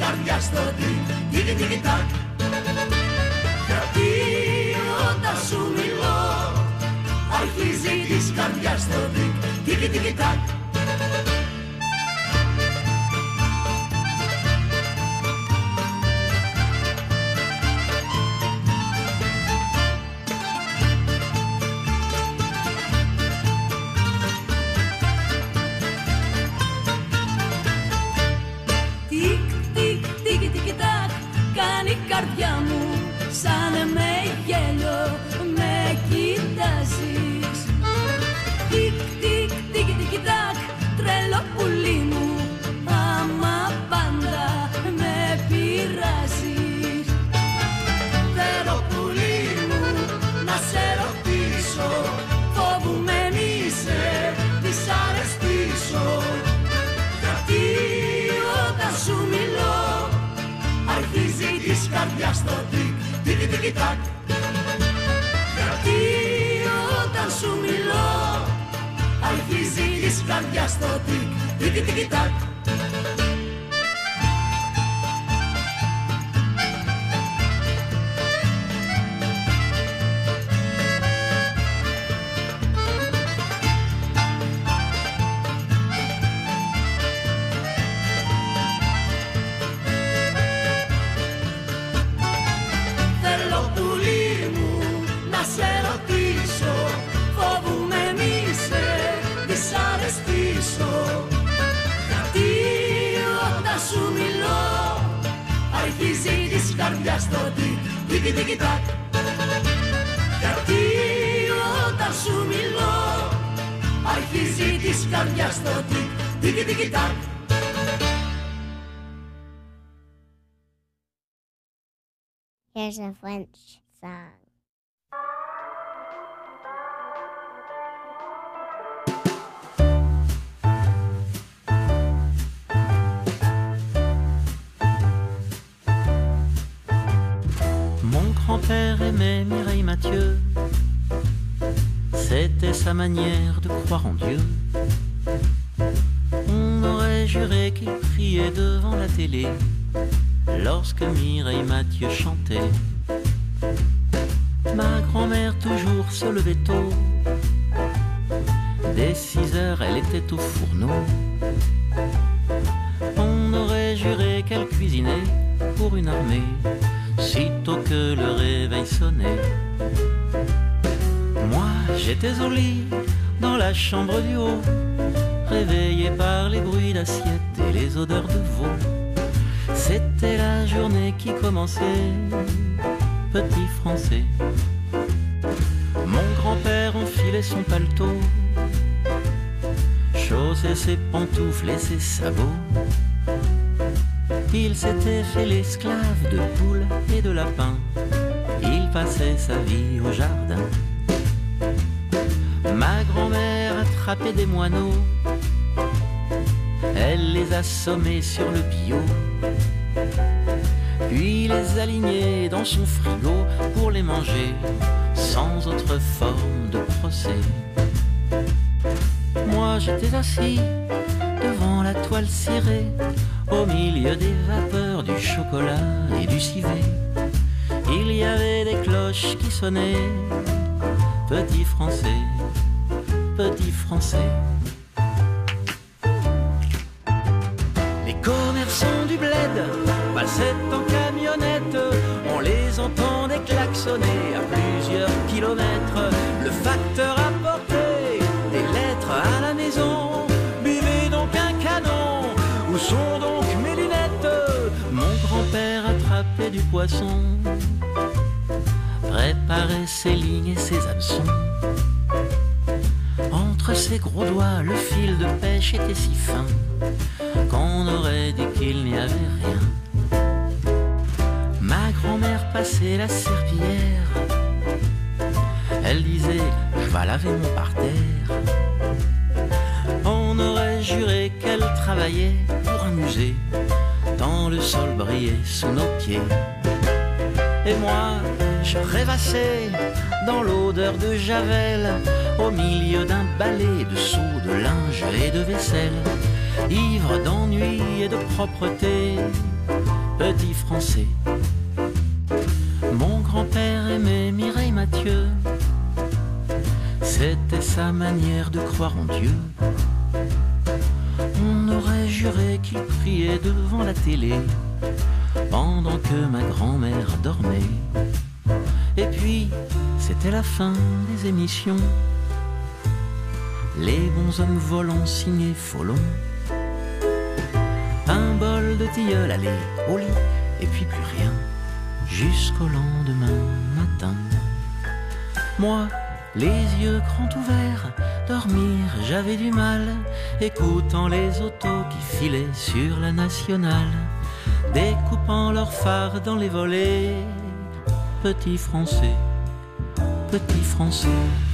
καρδιάς στο τίκι τίκι τάκ. Γιατί όταν σου μιλώ αρχίζει της καρδιάς στο τίκι τίκι τάκ. Κάνει η καρδιά μου σαν με γέλιο, με κοιτάζεις. Τικ, τικ, τικ, τικ, τακ, τρελό πουλί μου, άμα πάντα με πειράζεις. Θέλω πουλί μου να σε ρωτήσω, φοβούμαι μη σε δυσαρεστήσω. Γιατί όταν σου μιλώ αρχίζει της καρδιάς το τίκι τίκι τάκ. Γιατί όταν σου μιλώ αρχίζει της καρδιάς το τίκι τίκι τάκ. Γιατί όταν σου μιλώ αρχίζει της καρδιάς το τίκι τίκι τάκ. Γιατί όταν σου μιλώ αρχίζει της καρδιάς το τίκι τίκι τάκ. Here's a French song. Mon grand-père aimait Mireille Mathieu, c'était sa manière de croire en Dieu. On aurait juré qu'il priait devant la télé lorsque Mireille Mathieu chantait. Ma grand-mère toujours se levait tôt, dès 6 heures elle était au fourneau. On aurait juré qu'elle cuisinait pour une armée sitôt que le réveil sonnait. Moi j'étais au lit dans la chambre du haut, réveillé par les bruits d'assiettes et les odeurs de veau. C'était la journée qui commençait, petit français. Mon grand-père enfilait son paletot, chaussait ses pantoufles et ses sabots. Il s'était fait l'esclave de poules et de lapins, il passait sa vie au jardin. Ma grand-mère attrapait des moineaux, elle les assommait sur le bio, puis les alignait dans son frigo pour les manger sans autre forme de procès. Moi j'étais assis devant la toile cirée, au milieu des vapeurs du chocolat et du civet. Il y avait des cloches qui sonnaient, petit français, petit français. Les commerçants du bled passaient en camionnette, on les entendait klaxonner à plusieurs kilomètres. Le facteur apportait des lettres à la maison, buvez donc un canon, où sont donc mes lunettes? Mon grand-père attrapait du poisson, préparait ses lignes et ses hameçons. Entre ses gros doigts, le fil de pêche était si fin qu'on aurait dit qu'il n'y avait rien. Ma grand-mère passait la serpillière, elle disait « je vais laver mon parterre ». On aurait juré qu'elle travaillait pour un musée, tant le sol brillait sous nos pieds. Et moi, je rêvassais dans l'odeur de Javel, au milieu d'un balai de seaux, de linge et de vaisselle. Ivre d'ennui et de propreté, petit Français. Mon grand-père aimait Mireille Mathieu, c'était sa manière de croire en Dieu. On aurait juré qu'il priait devant la télé pendant que ma grand-mère dormait. Et puis, c'était la fin des émissions, les bons hommes volants signés Folon. Un bol de tilleul, allez, au lit, et puis plus rien, jusqu'au lendemain matin. Moi, les yeux grands ouverts, dormir, j'avais du mal, écoutant les autos qui filaient sur la nationale, découpant leurs phares dans les volets. Petit Français, petit Français.